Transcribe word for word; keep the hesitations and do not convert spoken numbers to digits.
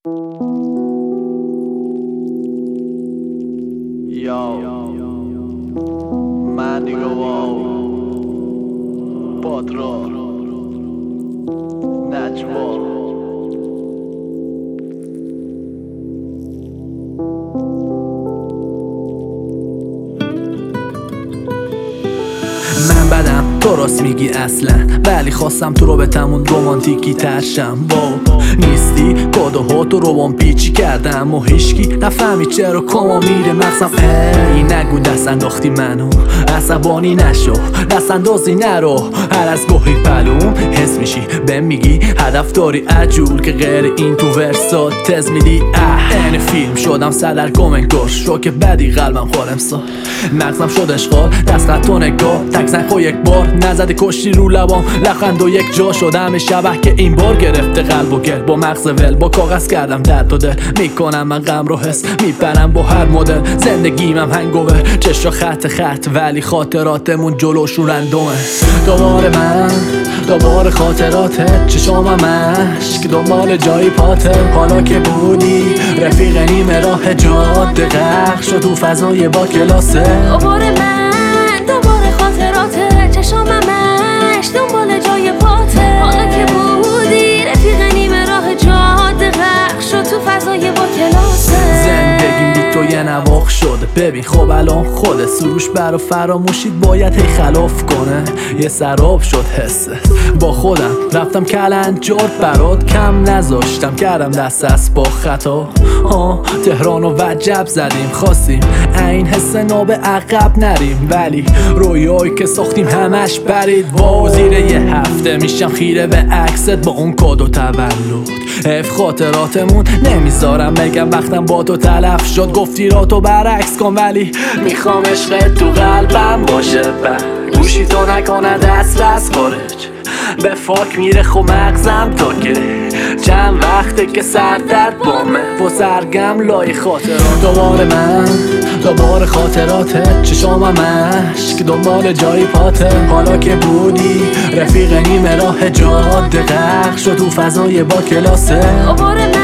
Yo, من دیگه واو پاترا نجوا من بدم تو راست میگی اصلا، ولی خواستم تو رو به تمون رومانتیکی ترشم. واو نیستی کادوها تو روان پیچی کردم و هیچکی نفهمی چرا کما میره مغزم. ای نگو دست انداختی منو، عصبانی نشو، دست اندازی نرو، هر از گاهی پلوم حس میشی بهم میگی هدف داری عجول که غیر این تو ورسات تز میدی. اه این فیلم شدم سردرگم انگار شو که بدی قلبم خورم سال مغزم شد اشغال دست خط و نگاه تک زن خو یک بار نزده کشتی رو لبام لخند و یک جا شدم شبه که این بار گرفته قلب و گل با مغز ول با کاغذ کردم درد و دل میکنم من غم رو حس میپرم با هر مدل زندگیم هم هنگوه چشا خط خط ولی خاطراتمون جلوشون رندومه. دوباره من دوباره خاطراتت چشام همش که دنبال جایی پاته حالا که بودی رفیق نیمه راه جاده غرق شد تو فضای با کلاسه. دوباره من دوباره خاطراتت چشام همش دنبال جای پاته حالا که بودی رفیق نیمه راه جاده غرق شد تو فضای با کلاسه. زندگیم بی تو یه نواخ شده ببین خب الان خود سروش برا فراموشید باید هی خلاف کنه یه سراب شد حسه با خودم رفتم کلنجار برات کم نذاشتم کردم دست از با خطا ها تهران و وجب زدیم خواستیم این حس ناب عقب نریم ولی رویایی که ساختیم همش برید وا زیر یه هفته میشم خیره به عکست با اون کادو تولد اف خاطراتمون نمیذارم بگم وقتم با تو تلف شد گفتی را تو برعکس کن ولی میخوام عشقت تو قلبم باشه و گوشی تو نکنه دست از خارج به فاک میره خو مغزم تا که چند وقته که سر درد بامه و سرگم لای خاطرات. دوباره من دوباره خاطراتت چشام همش که دنبال جایی پاته حالا که بودی رفیق نیمه راه جاده غرق شد تو فضای با کلاسه. دوباره